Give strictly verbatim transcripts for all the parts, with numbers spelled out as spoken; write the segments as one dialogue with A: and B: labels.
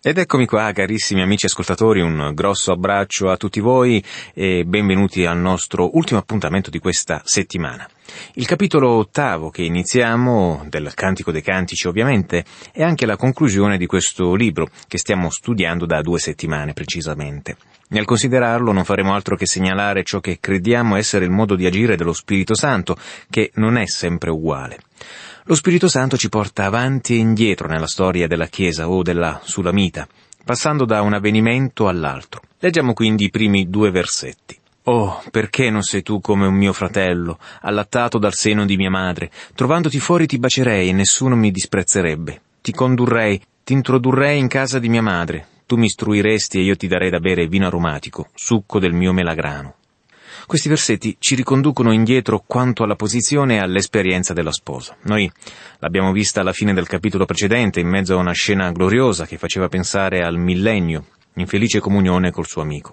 A: Ed eccomi qua, carissimi amici ascoltatori, un grosso abbraccio a tutti voi e benvenuti al nostro ultimo appuntamento di questa settimana. Il capitolo ottavo che iniziamo, del Cantico dei Cantici ovviamente, è anche la conclusione di questo libro che stiamo studiando da due settimane precisamente. Nel considerarlo non faremo altro che segnalare ciò che crediamo essere il modo di agire dello Spirito Santo, che non è sempre uguale. Lo Spirito Santo ci porta avanti e indietro nella storia della Chiesa o della Sulamita, passando da un avvenimento all'altro. Leggiamo quindi i primi due versetti. «Oh, perché non sei tu come un mio fratello, allattato dal seno di mia madre? Trovandoti fuori ti bacerei e nessuno mi disprezzerebbe. Ti condurrei, ti introdurrei in casa di mia madre. Tu mi istruiresti e io ti darei da bere vino aromatico, succo del mio melagrano». Questi versetti ci riconducono indietro quanto alla posizione e all'esperienza della sposa. Noi l'abbiamo vista alla fine del capitolo precedente, in mezzo a una scena gloriosa che faceva pensare al millennio, in felice comunione col suo amico.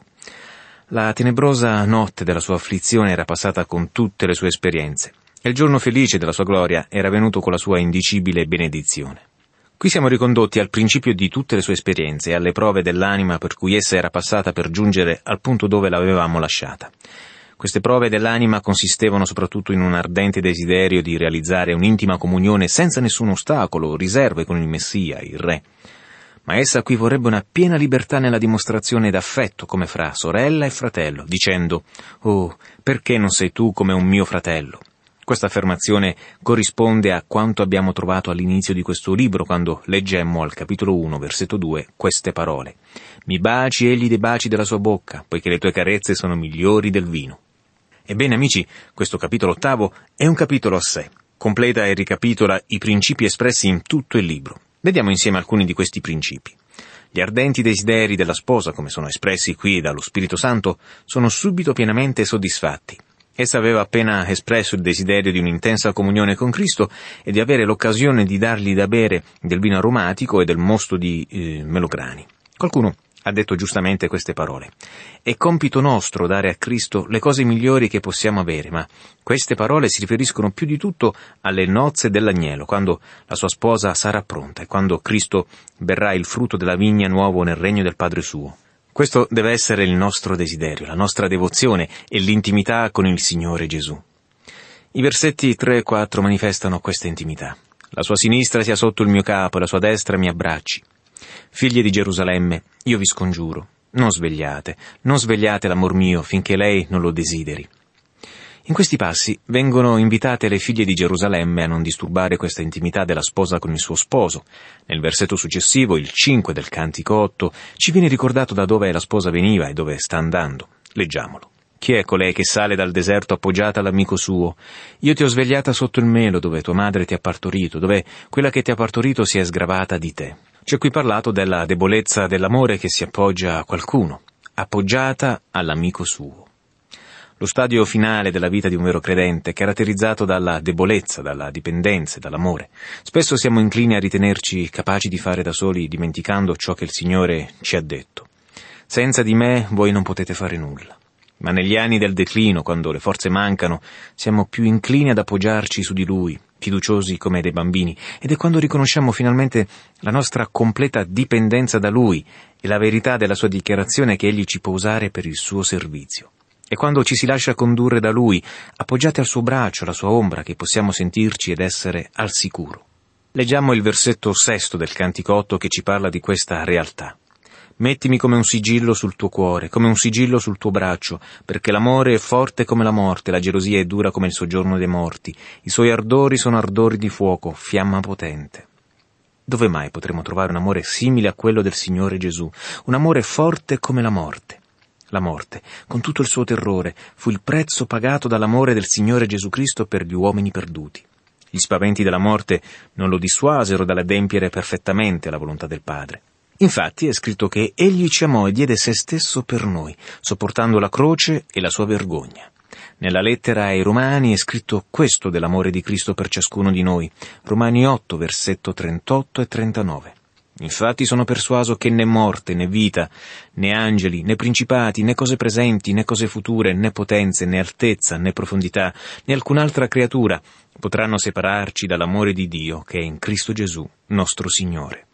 A: La tenebrosa notte della sua afflizione era passata con tutte le sue esperienze, e il giorno felice della sua gloria era venuto con la sua indicibile benedizione. Qui siamo ricondotti al principio di tutte le sue esperienze e alle prove dell'anima per cui essa era passata per giungere al punto dove l'avevamo lasciata. Queste prove dell'anima consistevano soprattutto in un ardente desiderio di realizzare un'intima comunione senza nessun ostacolo o riserve con il Messia, il Re. Ma essa qui vorrebbe una piena libertà nella dimostrazione d'affetto come fra sorella e fratello, dicendo «Oh, perché non sei tu come un mio fratello?» Questa affermazione corrisponde a quanto abbiamo trovato all'inizio di questo libro, quando leggemmo al capitolo uno, versetto due, queste parole. «Mi baci egli dei baci della sua bocca, poiché le tue carezze sono migliori del vino». Ebbene, amici, questo capitolo ottavo è un capitolo a sé. Completa e ricapitola i principi espressi in tutto il libro. Vediamo insieme alcuni di questi principi. Gli ardenti desideri della sposa, come sono espressi qui dallo Spirito Santo, sono subito pienamente soddisfatti. Essa aveva appena espresso il desiderio di un'intensa comunione con Cristo e di avere l'occasione di dargli da bere del vino aromatico e del mosto di eh, melograni. Qualcuno ha detto giustamente queste parole. È compito nostro dare a Cristo le cose migliori che possiamo avere, ma queste parole si riferiscono più di tutto alle nozze dell'agnello, quando la sua sposa sarà pronta e quando Cristo berrà il frutto della vigna nuovo nel regno del Padre suo. Questo deve essere il nostro desiderio, la nostra devozione e l'intimità con il Signore Gesù. I versetti tre e quattro manifestano questa intimità. La sua sinistra sia sotto il mio capo e la sua destra mi abbracci. Figlie di Gerusalemme, io vi scongiuro, non svegliate, non svegliate l'amor mio finché lei non lo desideri. In questi passi vengono invitate le figlie di Gerusalemme a non disturbare questa intimità della sposa con il suo sposo. Nel versetto successivo, il cinque del Cantico otto, ci viene ricordato da dove la sposa veniva e dove sta andando. Leggiamolo. Chi è colei che sale dal deserto appoggiata all'amico suo? Io ti ho svegliata sotto il melo dove tua madre ti ha partorito, dove quella che ti ha partorito si è sgravata di te. C'è qui parlato della debolezza dell'amore che si appoggia a qualcuno, appoggiata all'amico suo. Lo stadio finale della vita di un vero credente è caratterizzato dalla debolezza, dalla dipendenza e dall'amore. Spesso siamo inclini a ritenerci capaci di fare da soli, dimenticando ciò che il Signore ci ha detto. Senza di me voi non potete fare nulla. Ma negli anni del declino, quando le forze mancano, siamo più inclini ad appoggiarci su di Lui, fiduciosi come dei bambini, ed è quando riconosciamo finalmente la nostra completa dipendenza da Lui e la verità della sua dichiarazione che Egli ci può usare per il suo servizio. È quando ci si lascia condurre da Lui, appoggiati al suo braccio, alla sua ombra, che possiamo sentirci ed essere al sicuro. Leggiamo il versetto sesto del Cantico otto che ci parla di questa realtà. Mettimi come un sigillo sul tuo cuore, come un sigillo sul tuo braccio, perché l'amore è forte come la morte, la gelosia è dura come il soggiorno dei morti, i suoi ardori sono ardori di fuoco, fiamma potente. Dove mai potremo trovare un amore simile a quello del Signore Gesù, un amore forte come la morte? La morte, con tutto il suo terrore, fu il prezzo pagato dall'amore del Signore Gesù Cristo per gli uomini perduti. Gli spaventi della morte non lo dissuasero dall'adempiere perfettamente la volontà del Padre. Infatti è scritto che Egli ci amò e diede se stesso per noi, sopportando la croce e la sua vergogna. Nella lettera ai Romani è scritto questo dell'amore di Cristo per ciascuno di noi. Romani otto, versetto trentotto e trentanove. Infatti sono persuaso che né morte, né vita, né angeli, né principati, né cose presenti, né cose future, né potenze, né altezza, né profondità, né alcun'altra creatura potranno separarci dall'amore di Dio che è in Cristo Gesù, nostro Signore.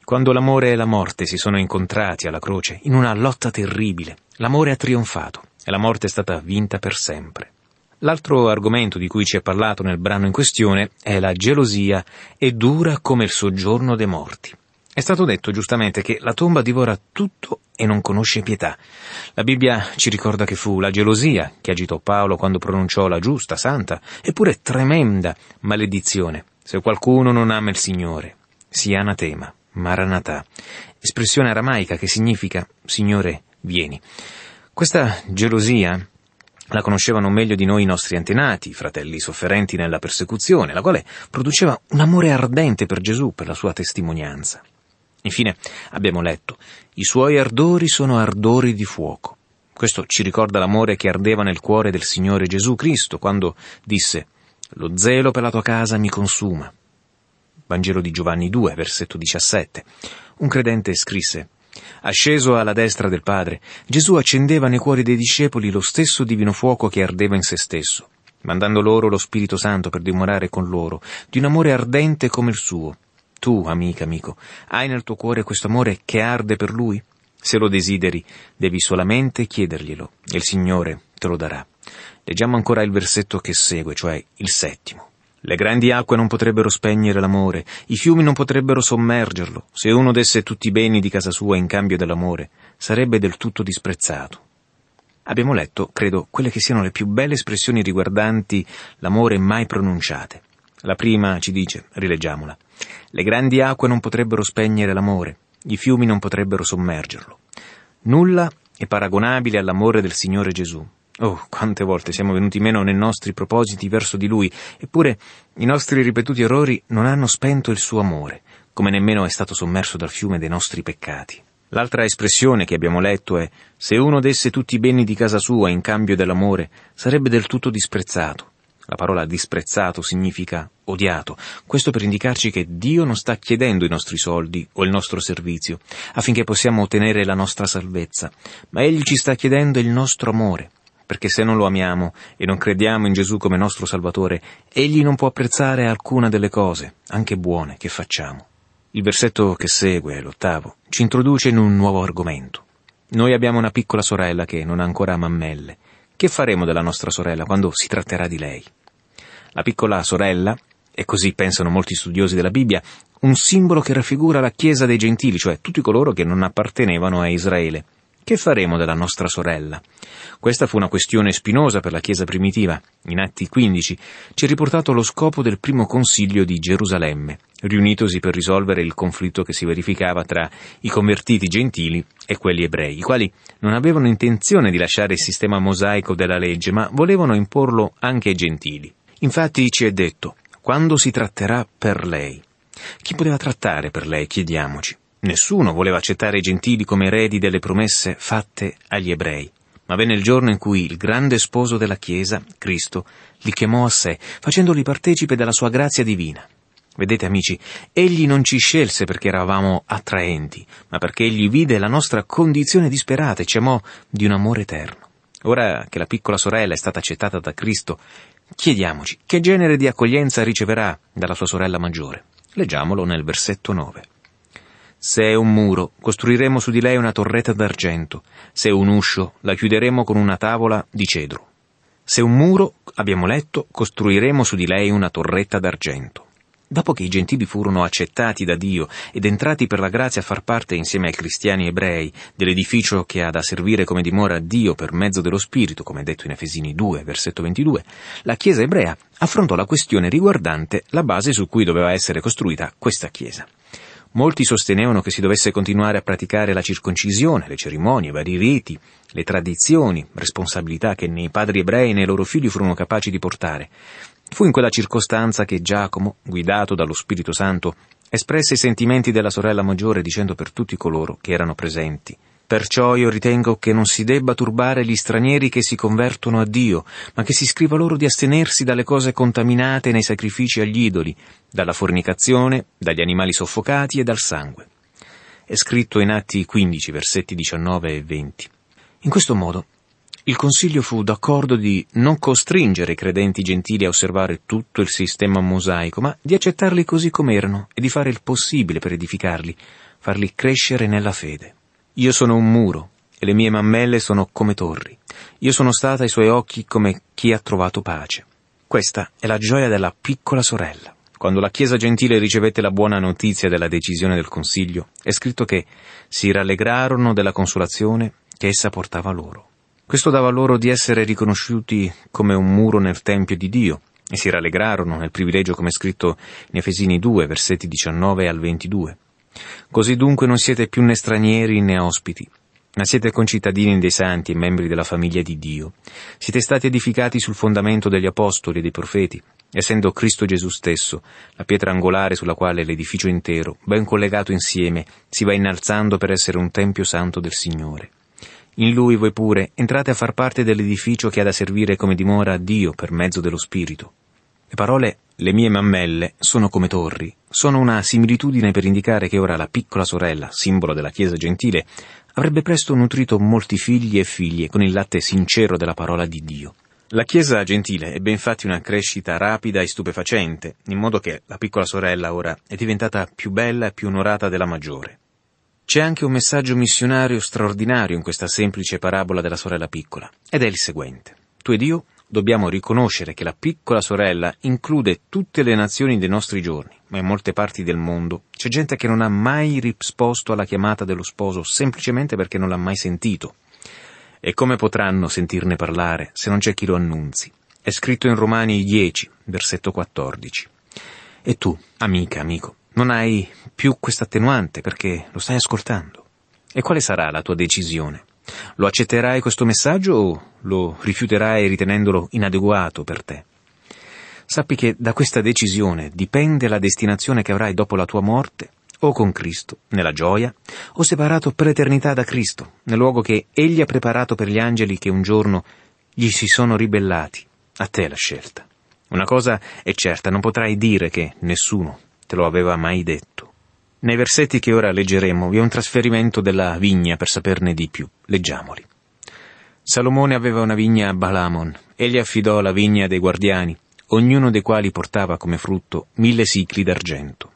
A: Quando l'amore e la morte si sono incontrati alla croce, in una lotta terribile, l'amore ha trionfato e la morte è stata vinta per sempre. L'altro argomento di cui ci è parlato nel brano in questione è la gelosia è dura come il soggiorno dei morti. È stato detto giustamente che la tomba divora tutto e non conosce pietà. La Bibbia ci ricorda che fu la gelosia che agitò Paolo quando pronunciò la giusta, santa, eppure tremenda maledizione. Se qualcuno non ama il Signore, sia anatema. Maranatha, espressione aramaica che significa Signore, vieni. Questa gelosia la conoscevano meglio di noi i nostri antenati, fratelli sofferenti nella persecuzione, la quale produceva un amore ardente per Gesù, per la sua testimonianza. Infine abbiamo letto, i suoi ardori sono ardori di fuoco. Questo ci ricorda l'amore che ardeva nel cuore del Signore Gesù Cristo quando disse, lo zelo per la tua casa mi consuma. Vangelo di Giovanni due, versetto diciassette. Un credente scrisse, asceso alla destra del Padre, Gesù accendeva nei cuori dei discepoli lo stesso divino fuoco che ardeva in se stesso, mandando loro lo Spirito Santo per dimorare con loro, di un amore ardente come il suo. Tu, amica, amico, hai nel tuo cuore questo amore che arde per Lui? Se lo desideri, devi solamente chiederglielo, e il Signore te lo darà. Leggiamo ancora il versetto che segue, cioè il settimo. Le grandi acque non potrebbero spegnere l'amore, i fiumi non potrebbero sommergerlo. Se uno desse tutti i beni di casa sua in cambio dell'amore, sarebbe del tutto disprezzato. Abbiamo letto, credo, quelle che siano le più belle espressioni riguardanti l'amore mai pronunciate. La prima ci dice, rileggiamola, le grandi acque non potrebbero spegnere l'amore, i fiumi non potrebbero sommergerlo. Nulla è paragonabile all'amore del Signore Gesù. Oh, quante volte siamo venuti meno nei nostri propositi verso di Lui, eppure i nostri ripetuti errori non hanno spento il suo amore, come nemmeno è stato sommerso dal fiume dei nostri peccati. L'altra espressione che abbiamo letto è «Se uno desse tutti i beni di casa sua in cambio dell'amore, sarebbe del tutto disprezzato». La parola disprezzato significa odiato, questo per indicarci che Dio non sta chiedendo i nostri soldi o il nostro servizio, affinché possiamo ottenere la nostra salvezza, ma Egli ci sta chiedendo il nostro amore. Perché se non lo amiamo e non crediamo in Gesù come nostro Salvatore, Egli non può apprezzare alcuna delle cose, anche buone, che facciamo. Il versetto che segue, l'ottavo, ci introduce in un nuovo argomento. Noi abbiamo una piccola sorella che non ha ancora mammelle. Che faremo della nostra sorella quando si tratterà di lei? La piccola sorella, e così pensano molti studiosi della Bibbia, un simbolo che raffigura la Chiesa dei Gentili, cioè tutti coloro che non appartenevano a Israele. Che faremo della nostra sorella? Questa fu una questione spinosa per la Chiesa primitiva. In Atti quindici ci è riportato lo scopo del primo concilio di Gerusalemme, riunitosi per risolvere il conflitto che si verificava tra i convertiti gentili e quelli ebrei, i quali non avevano intenzione di lasciare il sistema mosaico della legge, ma volevano imporlo anche ai gentili. Infatti ci è detto, quando si tratterà per lei. Chi poteva trattare per lei, chiediamoci? Nessuno voleva accettare i gentili come eredi delle promesse fatte agli ebrei, ma venne il giorno in cui il grande sposo della Chiesa, Cristo, li chiamò a sé, facendoli partecipe della sua grazia divina. Vedete amici, Egli non ci scelse perché eravamo attraenti, ma perché Egli vide la nostra condizione disperata e ci amò di un amore eterno. Ora che la piccola sorella è stata accettata da Cristo, chiediamoci che genere di accoglienza riceverà dalla sua sorella maggiore. Leggiamolo nel versetto nove. Se è un muro, costruiremo su di lei una torretta d'argento. Se è un uscio, la chiuderemo con una tavola di cedro. Se è un muro, abbiamo letto, costruiremo su di lei una torretta d'argento. Dopo che i gentili furono accettati da Dio ed entrati per la grazia a far parte insieme ai cristiani ebrei dell'edificio che ha da servire come dimora Dio per mezzo dello Spirito, come detto in Efesini due, versetto ventidue, la Chiesa ebrea affrontò la questione riguardante la base su cui doveva essere costruita questa Chiesa. Molti sostenevano che si dovesse continuare a praticare la circoncisione, le cerimonie, i vari riti, le tradizioni, responsabilità che né i padri ebrei né i loro figli furono capaci di portare. Fu in quella circostanza che Giacomo, guidato dallo Spirito Santo, espresse i sentimenti della sorella maggiore dicendo per tutti coloro che erano presenti: «Perciò io ritengo che non si debba turbare gli stranieri che si convertono a Dio, ma che si scriva loro di astenersi dalle cose contaminate nei sacrifici agli idoli, dalla fornicazione, dagli animali soffocati e dal sangue». È scritto in Atti quindici, versetti diciannove e venti. In questo modo, il Consiglio fu d'accordo di non costringere i credenti gentili a osservare tutto il sistema mosaico, ma di accettarli così come erano e di fare il possibile per edificarli, farli crescere nella fede. Io sono un muro, e le mie mammelle sono come torri. Io sono stata ai suoi occhi come chi ha trovato pace. Questa è la gioia della piccola sorella. Quando la Chiesa gentile ricevette la buona notizia della decisione del Consiglio, è scritto che si rallegrarono della consolazione che essa portava loro. Questo dava loro di essere riconosciuti come un muro nel Tempio di Dio, e si rallegrarono nel privilegio, come è scritto in Efesini due, versetti diciannove al ventidue. Così dunque non siete più né stranieri né ospiti, ma siete concittadini dei santi e membri della famiglia di Dio. Siete stati edificati sul fondamento degli apostoli e dei profeti, essendo Cristo Gesù stesso la pietra angolare sulla quale l'edificio intero, ben collegato insieme, si va innalzando per essere un tempio santo del Signore. In Lui voi pure entrate a far parte dell'edificio che ha da servire come dimora a Dio per mezzo dello Spirito. Le parole «le mie mammelle» sono come torri, sono una similitudine per indicare che ora la piccola sorella, simbolo della Chiesa gentile, avrebbe presto nutrito molti figli e figlie con il latte sincero della parola di Dio. La Chiesa gentile ebbe infatti una crescita rapida e stupefacente, in modo che la piccola sorella ora è diventata più bella e più onorata della maggiore. C'è anche un messaggio missionario straordinario in questa semplice parabola della sorella piccola, ed è il seguente. Tu ed io dobbiamo riconoscere che la piccola sorella include tutte le nazioni dei nostri giorni, ma in molte parti del mondo c'è gente che non ha mai risposto alla chiamata dello sposo semplicemente perché non l'ha mai sentito. E come potranno sentirne parlare se non c'è chi lo annunzi? È scritto in Romani dieci, versetto quattordici. E tu, amica, amico, non hai più questa attenuante perché lo stai ascoltando. E quale sarà la tua decisione? Lo accetterai questo messaggio o lo rifiuterai ritenendolo inadeguato per te? Sappi che da questa decisione dipende la destinazione che avrai dopo la tua morte, o con Cristo, nella gioia, o separato per l'eternità da Cristo, nel luogo che Egli ha preparato per gli angeli che un giorno gli si sono ribellati. A te la scelta. Una cosa è certa, non potrai dire che nessuno te lo aveva mai detto. Nei versetti che ora leggeremo vi è un trasferimento della vigna per saperne di più. Leggiamoli. Salomone aveva una vigna a Balamon. Egli affidò la vigna dei guardiani, ognuno dei quali portava come frutto mille sicli d'argento.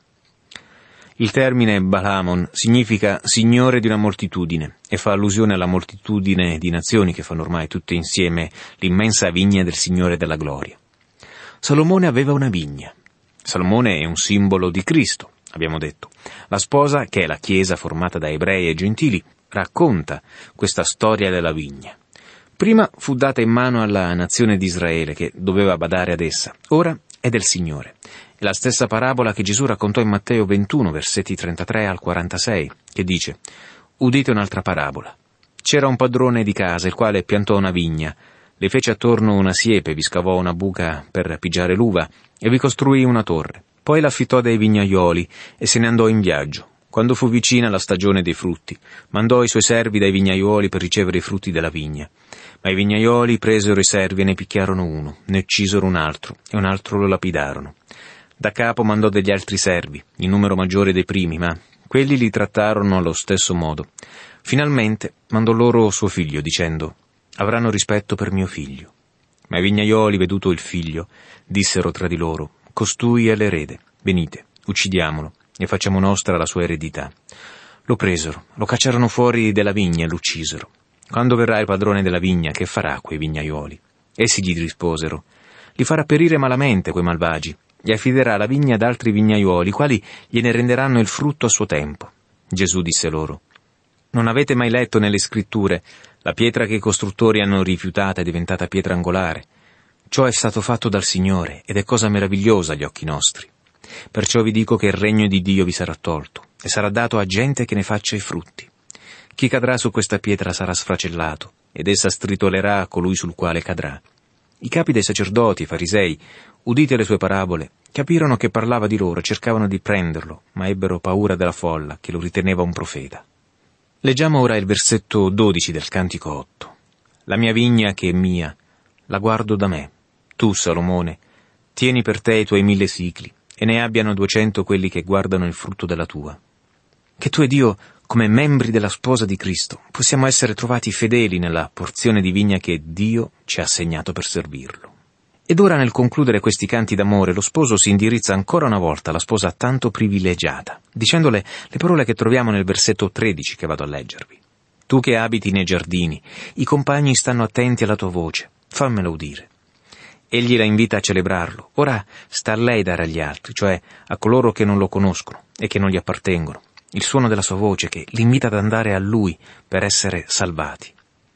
A: Il termine Balamon significa signore di una moltitudine e fa allusione alla moltitudine di nazioni che fanno ormai tutte insieme l'immensa vigna del Signore della gloria. Salomone aveva una vigna. Salomone è un simbolo di Cristo, abbiamo detto. La sposa, che è la Chiesa formata da ebrei e gentili, racconta questa storia della vigna. Prima fu data in mano alla nazione di Israele, che doveva badare ad essa. Ora è del Signore. È la stessa parabola che Gesù raccontò in Matteo ventuno, versetti trentatré al quarantasei, che dice: «Udite un'altra parabola. C'era un padrone di casa, il quale piantò una vigna, le fece attorno una siepe, vi scavò una buca per pigiare l'uva e vi costruì una torre. Poi l'affittò dai vignaioli e se ne andò in viaggio. Quando fu vicina la stagione dei frutti, mandò i suoi servi dai vignaioli per ricevere i frutti della vigna. Ma i vignaioli presero i servi e ne picchiarono uno, ne uccisero un altro e un altro lo lapidarono. Da capo mandò degli altri servi, in numero maggiore dei primi, ma quelli li trattarono allo stesso modo. Finalmente mandò loro suo figlio, dicendo: avranno rispetto per mio figlio. Ma i vignaioli, veduto il figlio, dissero tra di loro: costui è l'erede, venite, uccidiamolo e facciamo nostra la sua eredità. Lo presero, lo cacciarono fuori della vigna e lo uccisero. Quando verrà il padrone della vigna, che farà quei vignaioli? Essi gli risposero: li farà perire malamente quei malvagi, e affiderà la vigna ad altri vignaioli, i quali gliene renderanno il frutto a suo tempo. Gesù disse loro: non avete mai letto nelle scritture: la pietra che i costruttori hanno rifiutata è diventata pietra angolare. Ciò è stato fatto dal Signore, ed è cosa meravigliosa agli occhi nostri. Perciò vi dico che il regno di Dio vi sarà tolto, e sarà dato a gente che ne faccia i frutti. Chi cadrà su questa pietra sarà sfracellato, ed essa stritolerà a colui sul quale cadrà. I capi dei sacerdoti, i farisei, udite le sue parabole, capirono che parlava di loro e cercavano di prenderlo, ma ebbero paura della folla, che lo riteneva un profeta. Leggiamo ora il versetto dodici del Cantico otto. La mia vigna che è mia, la guardo da me. Tu, Salomone, tieni per te i tuoi mille sicli, e ne abbiano duecento quelli che guardano il frutto della tua. Che tu ed io, come membri della sposa di Cristo, possiamo essere trovati fedeli nella porzione di vigna che Dio ci ha assegnato per servirlo. Ed ora, nel concludere questi canti d'amore, lo sposo si indirizza ancora una volta alla sposa tanto privilegiata, dicendole le parole che troviamo nel versetto tredici che vado a leggervi. Tu che abiti nei giardini, i compagni stanno attenti alla tua voce, fammelo udire. Egli la invita a celebrarlo, ora sta a lei dare agli altri, cioè a coloro che non lo conoscono e che non gli appartengono, il suono della sua voce che li invita ad andare a lui per essere salvati.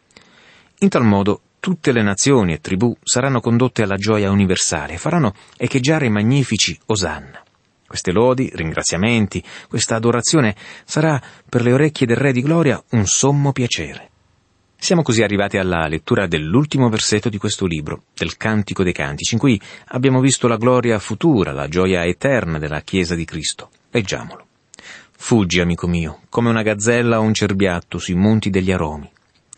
A: In tal modo tutte le nazioni e tribù saranno condotte alla gioia universale e faranno echeggiare i magnifici Osanna. Queste lodi, ringraziamenti, questa adorazione sarà per le orecchie del Re di Gloria un sommo piacere. Siamo così arrivati alla lettura dell'ultimo versetto di questo libro, del Cantico dei Cantici, in cui abbiamo visto la gloria futura, la gioia eterna della Chiesa di Cristo. Leggiamolo. Fuggi, amico mio, come una gazzella o un cerbiatto sui monti degli aromi.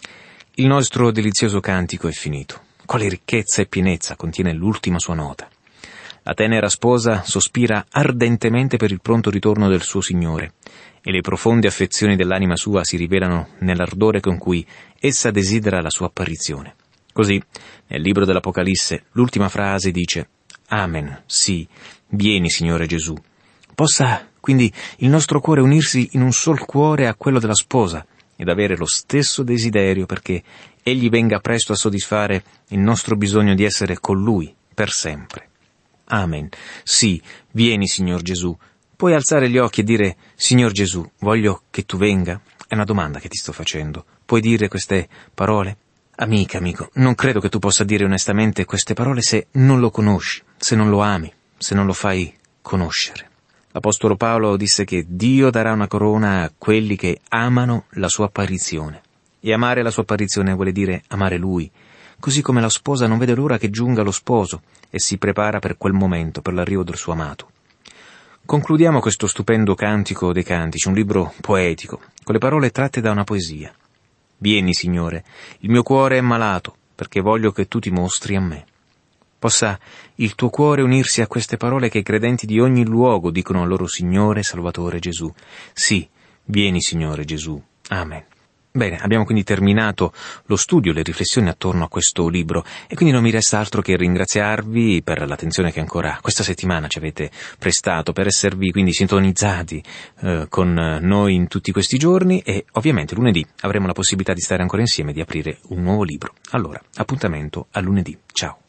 A: Il nostro delizioso cantico è finito. Quale ricchezza e pienezza contiene l'ultima sua nota. La tenera sposa sospira ardentemente per il pronto ritorno del suo Signore, e le profonde affezioni dell'anima sua si rivelano nell'ardore con cui essa desidera la sua apparizione. Così, nel libro dell'Apocalisse, l'ultima frase dice: Amen, sì, vieni, Signore Gesù. Possa quindi il nostro cuore unirsi in un sol cuore a quello della sposa, ed avere lo stesso desiderio perché Egli venga presto a soddisfare il nostro bisogno di essere con Lui per sempre. Amen. Sì, vieni, Signor Gesù. Puoi alzare gli occhi e dire: Signor Gesù, voglio che tu venga? È una domanda che ti sto facendo. Puoi dire queste parole? Amica, amico, non credo che tu possa dire onestamente queste parole se non lo conosci, se non lo ami, se non lo fai conoscere. L'Apostolo Paolo disse che Dio darà una corona a quelli che amano la sua apparizione. E amare la sua apparizione vuole dire amare Lui, così come la sposa non vede l'ora che giunga lo sposo e si prepara per quel momento, per l'arrivo del suo amato. Concludiamo questo stupendo Cantico dei Cantici, un libro poetico, con le parole tratte da una poesia. Vieni, Signore, il mio cuore è malato, perché voglio che tu ti mostri a me. Possa il tuo cuore unirsi a queste parole che i credenti di ogni luogo dicono al loro Signore e Salvatore Gesù. Sì, vieni, Signore Gesù. Amen. Bene, abbiamo quindi terminato lo studio, le riflessioni attorno a questo libro e quindi non mi resta altro che ringraziarvi per l'attenzione che ancora questa settimana ci avete prestato, per esservi quindi sintonizzati eh, con noi in tutti questi giorni, e ovviamente lunedì avremo la possibilità di stare ancora insieme e di aprire un nuovo libro. Allora, appuntamento a lunedì. Ciao.